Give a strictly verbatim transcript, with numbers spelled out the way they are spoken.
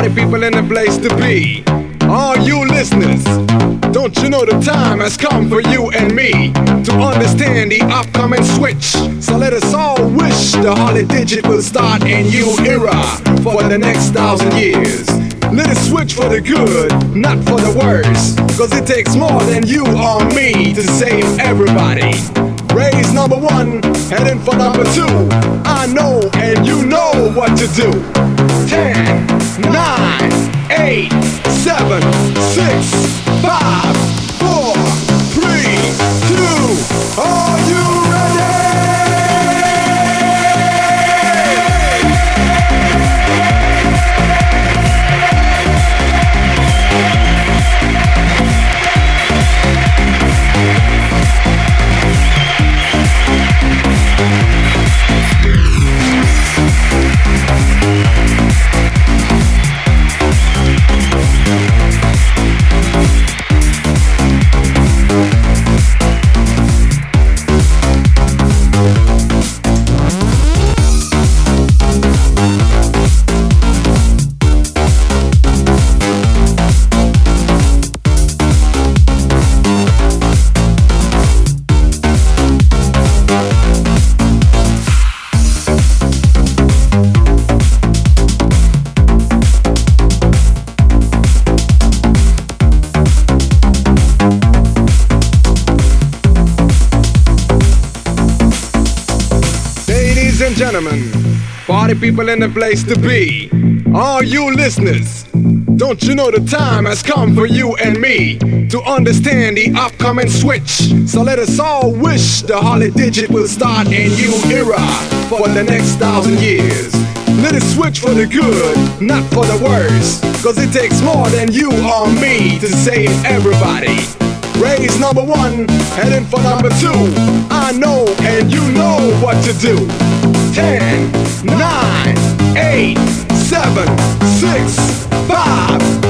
Party people in the place to be. All you listeners, don't you know the time has come for you and me to understand the upcoming switch? So let us all wish the Harley Digit will start a new era for the next thousand years. Let it switch for the good, not for the worse, cause it takes more than you or me to save everybody. Raise number one, heading for number two. I know and you know what to do. Ten, nine, eight, seven, six, five, four, three, two, are you ready? Gentlemen, party people in the place to be. All you listeners, don't you know the time has come for you and me to understand the upcoming switch? So let us all wish the Harley Digit will start a new era for the next thousand years. Let it switch for the good, not for the worse, cause it takes more than you or me to save everybody. Raise number one, heading for number two. I know and you know what to do. Ten, nine, eight, seven, six, five,